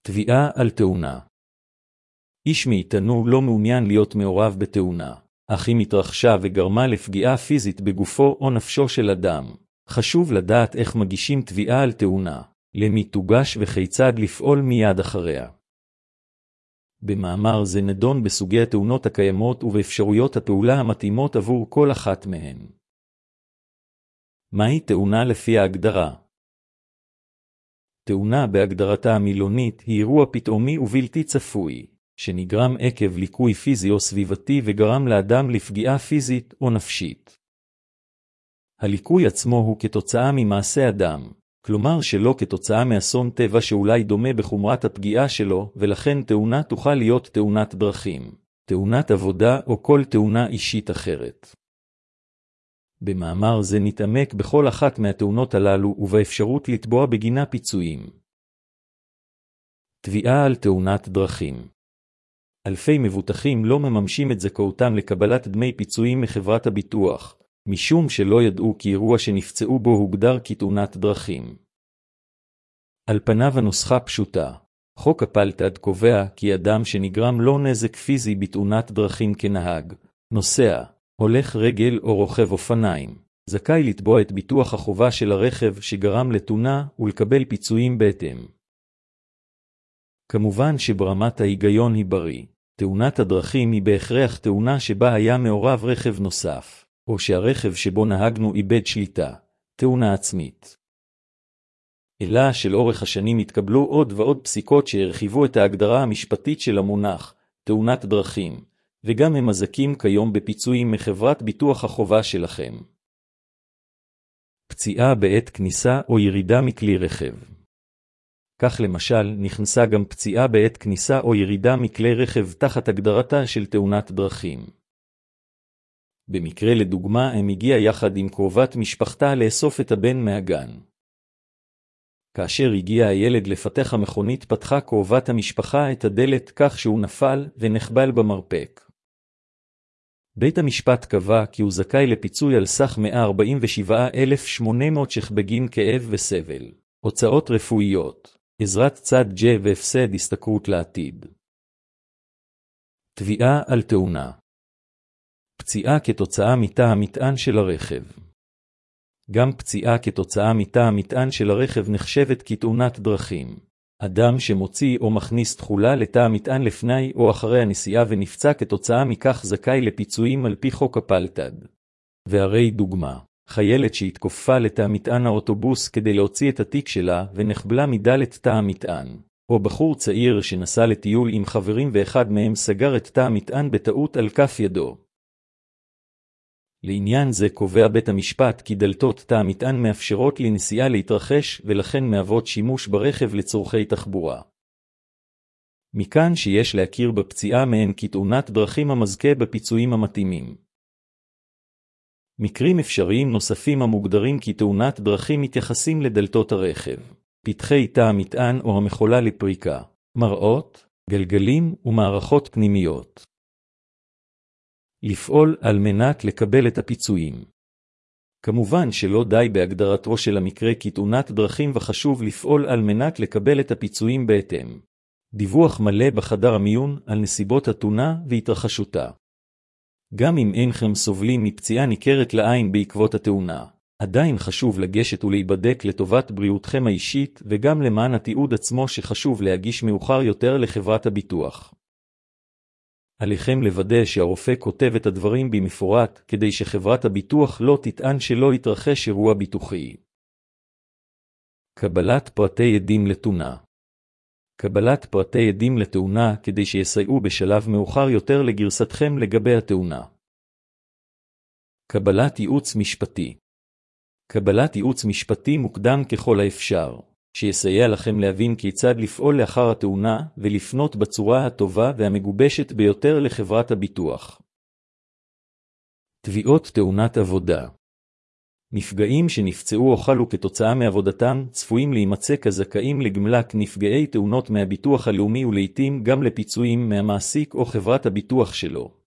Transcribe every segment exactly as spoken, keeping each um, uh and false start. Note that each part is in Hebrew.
תביעה על תאונה. איש מאיתנו לא מעוניין להיות מעורב בתאונה, אך אם התרחשה וגרמה לפגיעה פיזית בגופו או נפשו של אדם, חשוב לדעת איך מגישים תביעה על תאונה, למי תוגש וכיצד לפעול מיד אחריה. במאמר זה נדון בסוגי התאונות הקיימות ובאפשרויות הפעולה המתאימות עבור כל אחת מהן. מהי תאונה לפי ההגדרה? תאונה בהגדרתה המילונית היא אירוע פתאומי ובלתי צפוי, שנגרם עקב ליקוי פיזי או סביבתי וגרם לאדם לפגיעה פיזית או נפשית. הליקוי עצמו הוא כתוצאה ממעשה אדם, כלומר שלא כתוצאה מאסון טבע שאולי דומה בחומרת הפגיעה שלו, ולכן תאונה תוכל להיות תאונת דרכים, תאונת עבודה או כל תאונה אישית אחרת. במאמר זה נתעמק בכל אחת מהתאונות הללו ובאפשרות לתבוע בגינה פיצויים. תביעה על תאונת דרכים. אלפי מבוטחים לא מממשים את זכאותם לקבלת דמי פיצויים מחברת הביטוח, משום שלא ידעו כי אירוע שנפצעו בו הוגדר כתאונת דרכים. על פניו הנוסחה פשוטה. חוק הפלת"ד קובע כי אדם שנגרם לו נזק פיזי בתאונת דרכים כנהג, נוסע, הולך רגל או רוכב אופניים, זכאי לתבוע את ביטוח החובה של הרכב שגרם לתאונה ולקבל פיצויים בהתאם. כמובן שברמת ההיגיון היא בריא. תאונת הדרכים היא בהכרח תאונה שבה היה מעורב רכב נוסף, או שהרכב שבו נהגנו איבד שליטה, תאונה עצמית. אלא שלאורך השנים התקבלו עוד ועוד פסיקות שהרחיבו את ההגדרה המשפטית של המונח, תאונת דרכים, וגם הם מזכים כיום בפיצויים מחברת ביטוח החובה שלכם. פציעה בעת כניסה או ירידה מכלי רכב. כך למשל נכנסה גם פציעה בעת כניסה או ירידה מכלי רכב תחת הגדרתה של תאונת דרכים. במקרה לדוגמה הם הגיעה יחד עם קרובת משפחתה לאסוף את הבן מהגן. כאשר הגיע הילד לפתח המכונית פתחה קרובת המשפחה את הדלת כך שהוא נפל ונחבל במרפק. בית המשפט קבע כי הוא זכאי לפיצוי על סך מאה ארבעים ושבעה אלף שמונה מאות ש"ח בגין כאב וסבל, הוצאות רפואיות, עזרת צד ג' והפסד השתכרות לעתיד. תביעה על תאונה. פציעה כתוצאה מתא המטען של הרכב. גם פציעה כתוצאה מתא המטען של הרכב נחשבת כתאונת דרכים. אדם שמוציא או מכניס תחולה לתא המטען לפני או אחרי הנסיעה ונפצע כתוצאה מכך זכאי לפיצויים על פי חוק הפלת"ד. והרי דוגמה, חיילת שהתכופפה לתא מטען האוטובוס כדי להוציא את התיק שלה ונחבלה מדלת תא המטען, או בחור צעיר שנסע לטיול עם חברים ואחד מהם סגר את תא המטען בטעות על כף ידו. לעניין זה קובע בית המשפט כי דלתות תא המטען מאפשרות לנסיעה להתרחש ולכן מהוות שימוש ברכב לצורכי תחבורה. מכאן שיש להכיר בפציעה מהן כתאונת דרכים המזכה בפיצויים המתאימים. מקרים אפשריים נוספים המוגדרים כתאונת דרכים מתייחסים לדלתות הרכב, פתחי תא המטען או המכולה לפריקה, מראות, גלגלים ומערכות פנימיות. לפעול על מנת לקבל את הפיצויים. כמובן שלא די בהגדרתו של המקרה כתאונת דרכים וחשוב לפעול על מנת לקבל את הפיצויים בהתאם. דיווח מלא בחדר המיון על נסיבות התאונה והתרחשותה. גם אם אינכם סובלים מפציעה ניכרת לעין בעקבות התאונה, עדיין חשוב לגשת ולהיבדק לטובת בריאותכם האישית וגם למען התיעוד עצמו שחשוב להגיש מאוחר יותר לחברת הביטוח. עליכם לוודא שהרופא כותב את הדברים במפורט כדי שחברת הביטוח לא תטען שלא יתרחש אירוע ביטוחי. קבלת פרטי עדים לתאונה. קבלת פרטי עדים לתאונה כדי שיסייעו בשלב מאוחר יותר לגרסתכם לגבי התאונה. קבלת ייעוץ משפטי. קבלת ייעוץ משפטי מוקדם ככל האפשר, שיסייע לכם להבין כיצד לפעול לאחר התאונה ולפנות בצורה הטובה והמגובשת ביותר לחברת הביטוח. תביעות תאונת עבודה. נפגעים שנפצעו או חלו כתוצאה מעבודתם צפויים להימצא כזכאים לגמלה כנפגעי תאונות מהביטוח הלאומי ולעיתים גם לפיצויים מהמעסיק או חברת הביטוח שלו.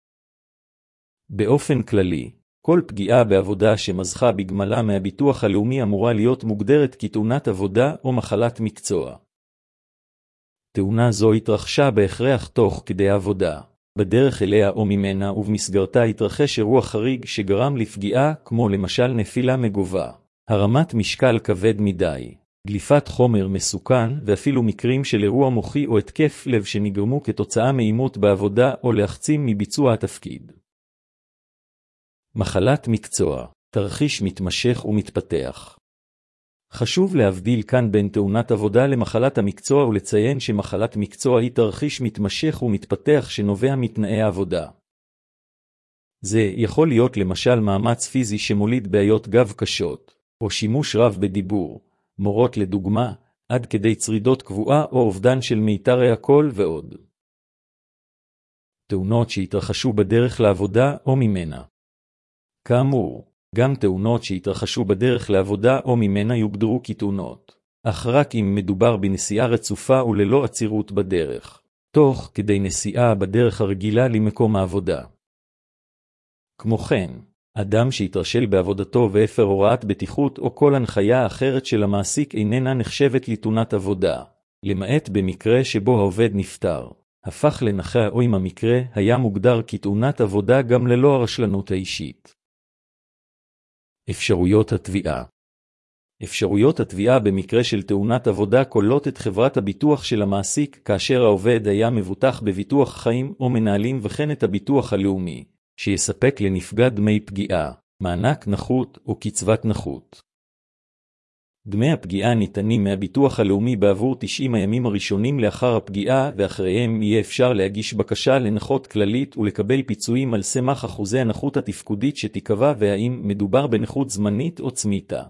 באופן כללי, כל פגיעה בעבודה שמזכה בגמלה מהביטוח הלאומי אמורה להיות מוגדרת כתאונת עבודה או מחלת מקצוע. תאונה זו התרחשה בהכרח תוך כדי העבודה, בדרך אליה או ממנה, ובמסגרתה התרחש אירוע חריג שגרם לפגיעה, כמו למשל נפילה מגובה, הרמת משקל כבד מדי, דליפת חומר מסוכן, ואפילו מקרים של אירוע מוחי או התקף לב שנגרמו כתוצאה מעימות בעבודה או לחצים מביצוע התפקיד. מחלת מקצוע, תרחיש מתמשך ומתפתח. חשוב להבדיל כאן בין תאונת עבודה למחלת המקצוע ולציין שמחלת מקצוע היא תרחיש מתמשך ומתפתח שנובע מתנאי העבודה. זה יכול להיות למשל מאמץ פיזי שמוליד בעיות גב קשות, או שימוש רב בדיבור, מורות לדוגמה, עד כדי צרידות קבועה או אובדן של מיתרי הקול ועוד. תאונות שהתרחשו בדרך לעבודה או ממנה. כאמור, גם תאונות שהתרחשו בדרך לעבודה או ממנה יוגדרו כתאונות, אך רק אם מדובר בנסיעה רצופה וללא עצירות בדרך, תוך כדי נסיעה בדרך הרגילה למקום העבודה. כמו כן, אדם שהתרשל בעבודתו והפר הוראת בטיחות או כל הנחיה אחרת של המעסיק איננה נחשבת לתאונת עבודה, למעט במקרה שבו העובד נפטר, הפך לנכה או אם המקרה היה מוגדר כתאונת עבודה גם ללא הרשלנות האישית. אפשרויות התביעה. אפשרויות התביעה במקרה של תאונת עבודה כוללות את חברת הביטוח של המעסיק כאשר העובד היה מבוטח בביטוח חיים או מנהלים, וכן את הביטוח הלאומי, שיספק לנפגע דמי פגיעה, מענק נכות או קצבת נכות. דמי הפגיעה ניתנים מהביטוח הלאומי בעבור תשעים הימים הראשונים לאחר הפגיעה, ואחריהם יהיה אפשר להגיש בקשה לנכות כללית ולקבל פיצויים על סמך אחוזי הנכות התפקודית שתיקבע והאם מדובר בנכות זמנית או צמיתה.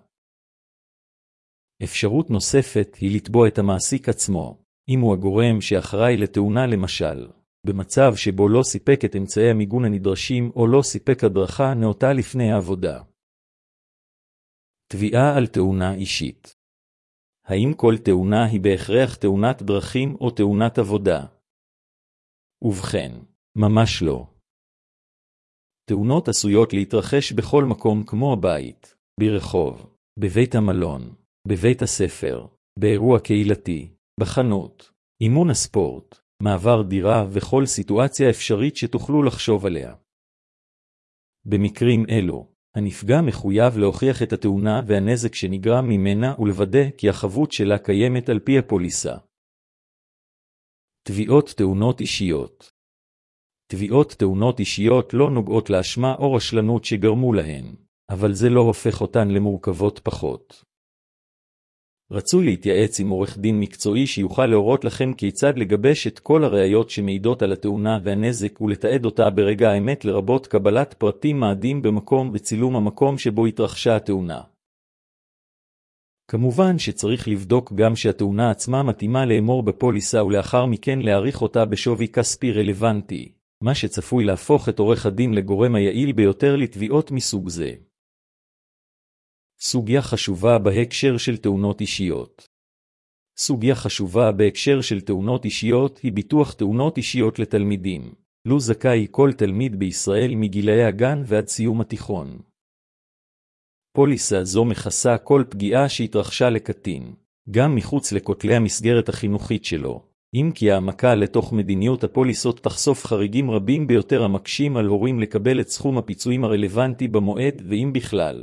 אפשרות נוספת היא לתבוע את המעסיק עצמו, אם הוא הגורם שאחראי לתאונה, למשל, במצב שבו לא סיפק את אמצעי המיגון הנדרשים או לא סיפק הדרכה נאותה לפני העבודה. תביעה על תאונה אישית. האם כל תאונה היא בהכרח תאונת דרכים או תאונת עבודה? ובכן, ממש לא. תאונות עשויות להתרחש בכל מקום, כמו הבית, ברחוב, בבית המלון, בבית הספר, באירוע קהילתי, בחנות, אימון הספורט, מעבר דירה וכל סיטואציה אפשרית שתוכלו לחשוב עליה. במקרים אלו, הנפגע מחויב להוכיח את התאונה והנזק שנגרם ממנה ולוודא כי החבות שלה קיימת על פי הפוליסה. תביעות תאונות אישיות. תביעות תאונות אישיות לא נוגעות לאשמה או רשלנות שגרמו להן, אבל זה לא הופך אותן למורכבות פחות. רצוי להתייעץ עם עורך דין מקצועי שיוכל להורות לכם כיצד לגבש את כל הראיות שמעידות על התאונה והנזק ולתעד אותה ברגע האמת, לרבות קבלת פרטים מעדים במקום וצילום המקום שבו התרחשה התאונה. כמובן שצריך לבדוק גם שהתאונה עצמה מתאימה לאמור בפוליסה ולאחר מכן להעריך אותה בשווי כספי רלוונטי, מה שצפוי להפוך את עורך הדין לגורם היעיל ביותר לתביעות מסוג זה. סוגיה חשובה בהקשר של תאונות אישיות. סוגיה חשובה בהקשר של תאונות אישיות היא ביטוח תאונות אישיות לתלמידים, לו זכאי כל תלמיד בישראל מגילאי הגן ועד סיום התיכון. פוליסה זו מכסה כל פגיעה שהתרחשה לקטין, גם מחוץ לכותלי המסגרת החינוכית שלו, אם כי העמקה לתוך מדיניות הפוליסות תחשוף חריגים רבים ביותר המקשים על הורים לקבל את סכום הפיצויים הרלוונטי במועד, ואם בכלל.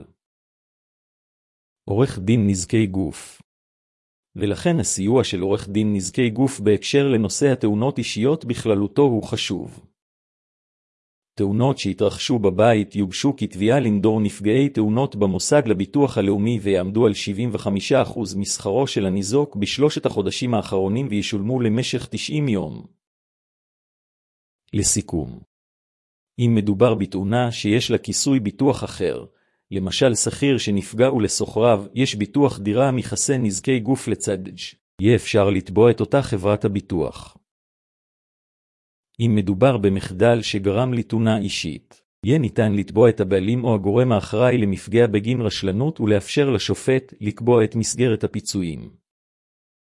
עורך דין נזקי גוף. ולכן הסיוע של עורך דין נזקי גוף בהקשר לנושא התאונות אישיות בכללותו הוא חשוב. תאונות שהתרחשו בבית יוגשו כתביעה לנדור נפגעי תאונות במוסד לביטוח הלאומי ויעמדו על שבעים וחמישה אחוז משכרו של הניזוק בשלושת החודשים האחרונים וישולמו למשך תשעים יום. לסיכום, אם מדובר בתאונה שיש לה כיסוי ביטוח אחר, למשל שכיר שנפגע ולסוחריו יש ביטוח דירה מכסה נזקי גוף לצד, יהיה אפשר לתבוע את אותה חברת הביטוח. אם מדובר במחדל שגרם לתאונה אישית, יהיה ניתן לתבוע את הבעלים או הגורם האחראי למפגע בגין רשלנות ולאפשר לשופט לקבוע את מסגרת הפיצויים.